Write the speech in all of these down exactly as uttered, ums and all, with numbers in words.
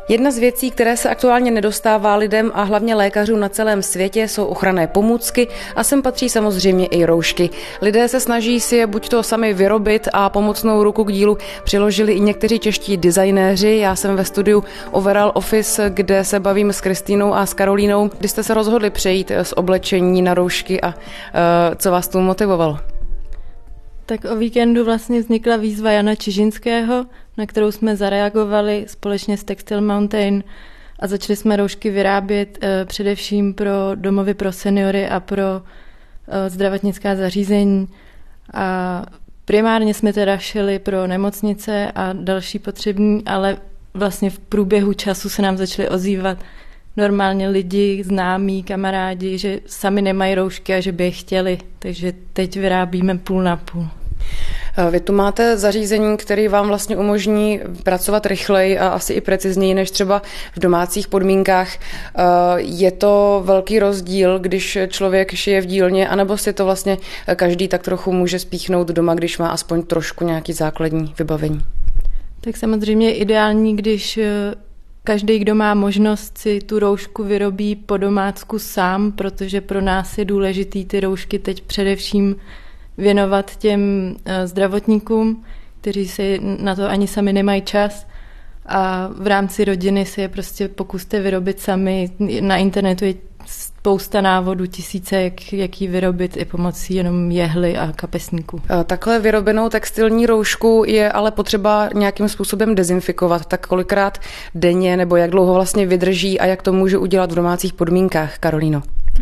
Jedna z věcí, které se aktuálně nedostává lidem a hlavně lékařům na celém světě, jsou ochranné pomůcky a sem patří samozřejmě i roušky. Lidé se snaží si je buď to sami vyrobit a pomocnou ruku k dílu přiložili i někteří čeští designéři. Já jsem ve studiu Overall Office, kde se bavím s Kristýnou a s Karolínou. Kdy jste se rozhodli přejít z oblečení na roušky a uh, co vás tomu motivovalo? Tak o víkendu vlastně vznikla výzva Jana Čižinského, na kterou jsme zareagovali společně s Textile Mountain a začali jsme roušky vyrábět eh, především pro domovy pro seniory a pro eh, zdravotnická zařízení. A primárně jsme teda šili pro nemocnice a další potřební, ale vlastně v průběhu času se nám začaly ozývat normálně lidi, známí, kamarádi, že sami nemají roušky a že by je chtěli, takže teď vyrábíme půl na půl. Vy tu máte zařízení, které vám vlastně umožní pracovat rychleji a asi i precizněji než třeba v domácích podmínkách. Je to velký rozdíl, když člověk šije v dílně, anebo si to vlastně každý tak trochu může spíchnout doma, když má aspoň trošku nějaký základní vybavení? Tak samozřejmě je ideální, když každý, kdo má možnost, si tu roušku vyrobí po domácku sám, protože pro nás je důležitý ty roušky teď především věnovat těm zdravotníkům, kteří si na to ani sami nemají čas a v rámci rodiny si je prostě pokuste vyrobit sami. Na internetu je spousta návodů, tisíce, jak, jak ji vyrobit i pomocí jenom jehly a kapesníků. Takhle vyrobenou textilní roušku je ale potřeba nějakým způsobem dezinfikovat. Tak kolikrát denně nebo jak dlouho vlastně vydrží a jak to můžu udělat v domácích podmínkách, Karolíno?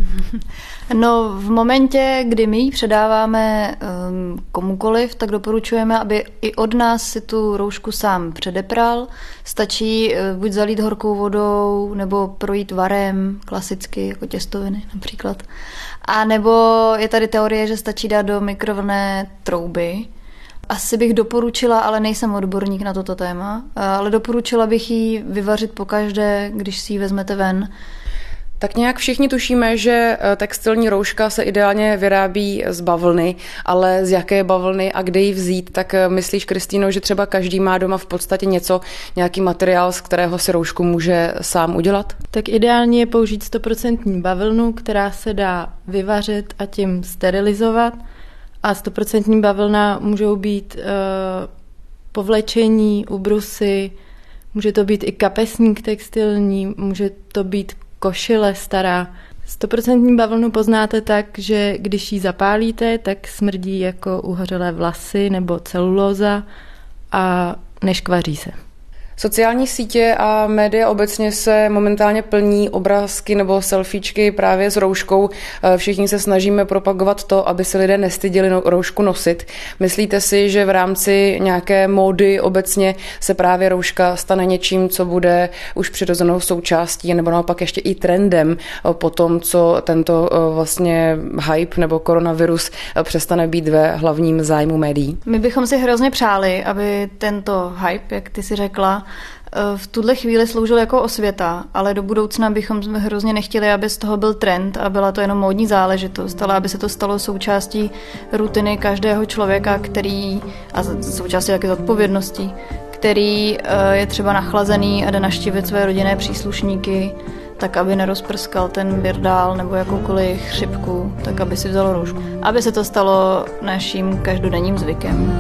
No, v momentě, kdy my ji předáváme um, komukoliv, tak doporučujeme, aby i od nás si tu roušku sám předepral. Stačí uh, buď zalít horkou vodou, nebo projít varem, klasicky, jako těstoviny například. A nebo je tady teorie, že stačí dát do mikrovlnné trouby. Asi bych doporučila, ale nejsem odborník na toto téma, ale doporučila bych ji vyvařit pokaždé, když si ji vezmete ven. Tak nějak všichni tušíme, že textilní rouška se ideálně vyrábí z bavlny, ale z jaké bavlny a kde ji vzít, tak myslíš, Kristýno, že třeba každý má doma v podstatě něco, nějaký materiál, z kterého si roušku může sám udělat? Tak ideálně je použít sto procent bavlnu, která se dá vyvařit a tím sterilizovat. A sto procent bavlna můžou být uh, povlečení, ubrusy, může to být i kapesník textilní, může to být košile stará. sto procent bavlnu poznáte tak, že když ji zapálíte, tak smrdí jako uhořelé vlasy nebo celulóza a neškvaří se. Sociální sítě a média obecně se momentálně plní obrázky nebo selfiečky právě s rouškou. Všichni se snažíme propagovat to, aby se lidé nestyděli roušku nosit. Myslíte si, že v rámci nějaké módy obecně se právě rouška stane něčím, co bude už přirozenou součástí nebo naopak ještě i trendem po tom, co tento vlastně hype nebo koronavirus přestane být ve hlavním zájmu médií? My bychom si hrozně přáli, aby tento hype, jak ty si řekla, v tuhle chvíli sloužil jako osvěta, ale do budoucna bychom hrozně nechtěli, aby z toho byl trend a byla to jenom módní záležitost, ale aby se to stalo součástí rutiny každého člověka, který, a součástí také zodpovědností, který je třeba nachlazený a jde navštívit své rodinné příslušníky, tak aby nerozprskal ten birdál nebo jakoukoliv chřipku, tak aby si vzal roušku. Aby se to stalo naším každodenním zvykem.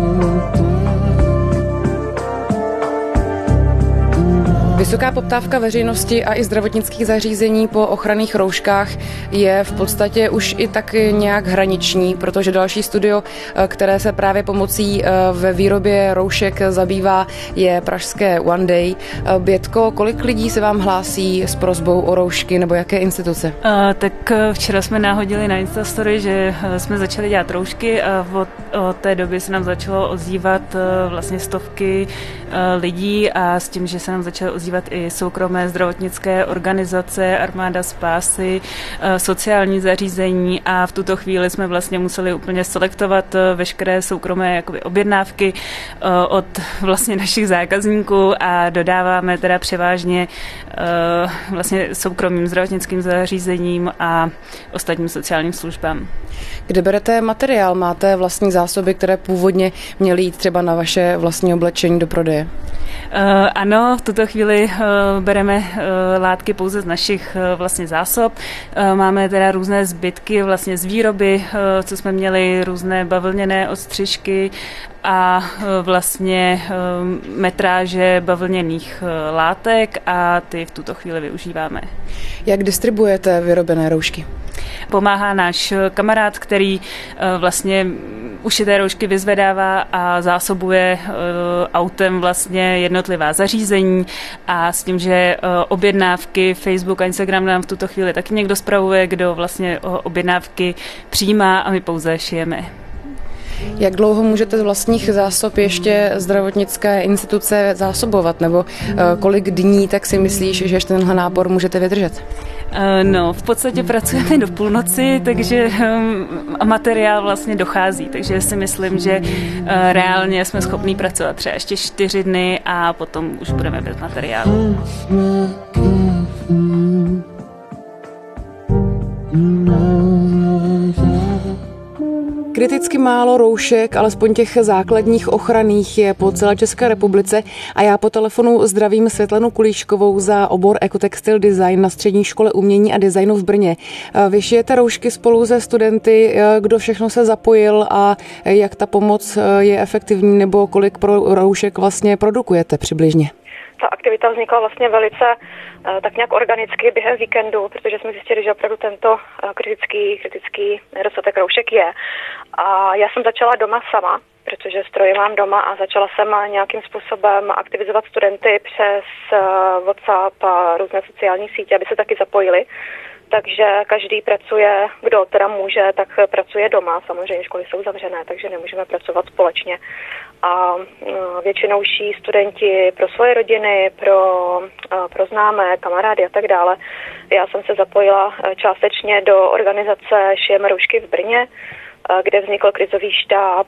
Vysoká poptávka veřejnosti a i zdravotnických zařízení po ochranných rouškách je v podstatě už i tak nějak hraniční, protože další studio, které se právě pomocí ve výrobě roušek zabývá, je pražské One Day. Bětko, kolik lidí se vám hlásí s prosbou o roušky nebo jaké instituce? Uh, tak včera jsme nahodili na Instastory, že jsme začali dělat roušky a od, od té doby se nám začalo ozývat vlastně stovky lidí a s tím, že se nám začaly ozývat i soukromé zdravotnické organizace, Armáda spásy, sociální zařízení a v tuto chvíli jsme vlastně museli úplně selektovat veškeré soukromé jakoby objednávky od vlastně našich zákazníků a dodáváme teda převážně vlastně soukromým zdravotnickým zařízením a ostatním sociálním službám. Kde berete materiál? Máte vlastní zásoby, které původně měly jít třeba na vaše vlastní oblečení do prodeje? Uh, ano, v tuto chvíli chvíli bereme látky pouze z našich vlastně zásob. Máme teda různé zbytky vlastně z výroby, co jsme měli, různé bavlněné odstřižky a vlastně metráže bavlněných látek a ty v tuto chvíli využíváme. Jak distribuujete vyrobené roušky? Pomáhá náš kamarád, který vlastně ušité roušky vyzvedává a zásobuje autem vlastně jednotlivá zařízení a s tím, že objednávky Facebook a Instagram nám v tuto chvíli taky někdo spravuje, kdo vlastně objednávky přijímá a my pouze šijeme. Jak dlouho můžete z vlastních zásob ještě zdravotnické instituce zásobovat? Nebo kolik dní tak si myslíš, že ještě tenhle nápor můžete vydržet? No, v podstatě pracujeme do půlnoci, takže materiál vlastně dochází, takže si myslím, že reálně jsme schopní pracovat třeba ještě čtyři dny a potom už budeme bez materiálu. Kriticky málo roušek, alespoň těch základních ochranných, je po celé České republice a já po telefonu zdravím Světlanu Kulíškovou za obor Ekotextil Design na Střední škole umění a designu v Brně. Vy šijete roušky spolu se studenty, kdo všechno se zapojil a jak ta pomoc je efektivní nebo kolik pro roušek vlastně produkujete přibližně? Ta aktivita vznikla vlastně velice tak nějak organicky během víkendu, protože jsme zjistili, že opravdu tento kritický, kritický nedostatek roušek je. A já jsem začala doma sama, protože stroje mám doma a začala jsem nějakým způsobem aktivizovat studenty přes WhatsApp a různé sociální sítě, aby se taky zapojili. Takže každý pracuje, kdo teda může, tak pracuje doma. Samozřejmě školy jsou zavřené, takže nemůžeme pracovat společně. A většinou šijí studenti pro svoje rodiny, pro, pro známé, kamarády a tak dále. Já jsem se zapojila částečně do organizace Šijeme roušky v Brně, kde vznikl krizový štáb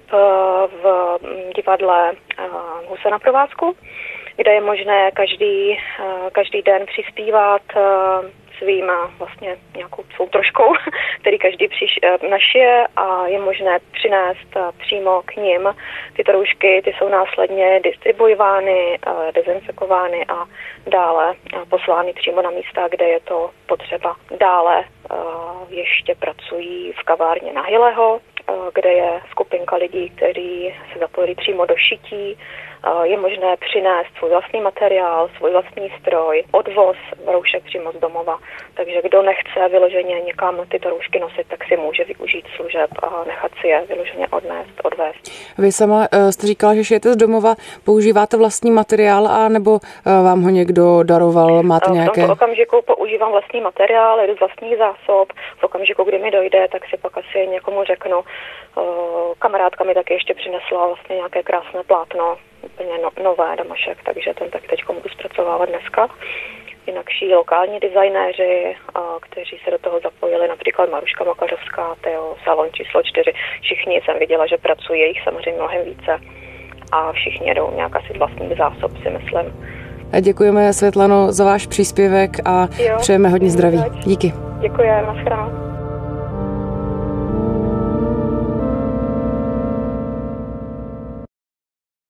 v divadle Husa na provázku, kde je možné každý, každý den přispívat svým vlastně nějakou svou troškou, který každý přiš, našije a je možné přinést přímo k nim tyto roušky. Ty jsou následně distribuovány, dezinfikovány a dále poslány přímo na místa, kde je to potřeba. Dále ještě pracují v kavárně na Hileho, kde je skupinka lidí, kteří se zapojili přímo do šití. Je možné přinést svůj vlastní materiál, svůj vlastní stroj, odvoz roušek přímo z domova. Takže kdo nechce vyloženě někam tyto roušky nosit, tak si může využít služeb a nechat si je vyloženě odnést, odvést. Vy sama jste říkala, že šijete z domova, používáte vlastní materiál a nebo vám ho někdo daroval, máte nějaké? V tomto okamžiku používám vlastní materiál, jedu z vlastních zásob. V okamžiku, kdy mi dojde, tak si pak asi někomu řeknu. Kamarádka mi taky ještě přinesla vlastně nějaké krásné plátno, úplně no, nové damašek, takže ten tak teď budu zpracovávat dneska. Jinak šijí lokální designéři, kteří se do toho zapojili, například Maruška Makařovská, Teo, salon číslo čtyři. Všichni jsem viděla, že pracují, jich samozřejmě mnohem více a všichni jedou nějak asi z vlastních zásob, si myslím. A děkujeme, Světlano, za váš příspěvek a jo, přejeme hodně zdraví. Díky. Děkuji, naschledanou.